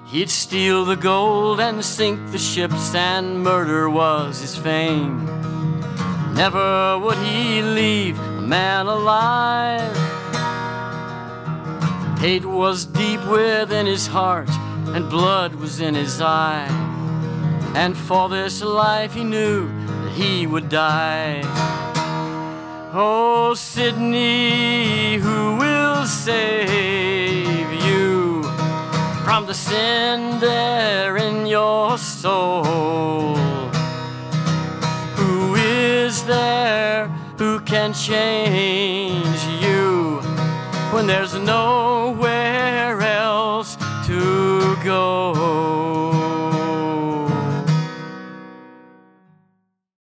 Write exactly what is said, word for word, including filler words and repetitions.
He'd steal the gold and sink the ships, and murder was his fame. Never would he leave a man alive. Hate was deep within his heart, and blood was in his eye. And for this life he knew that he would die. Oh, Sidney, who will save you from the sin there in your soul? Who is there who can change you when there's nowhere else to go?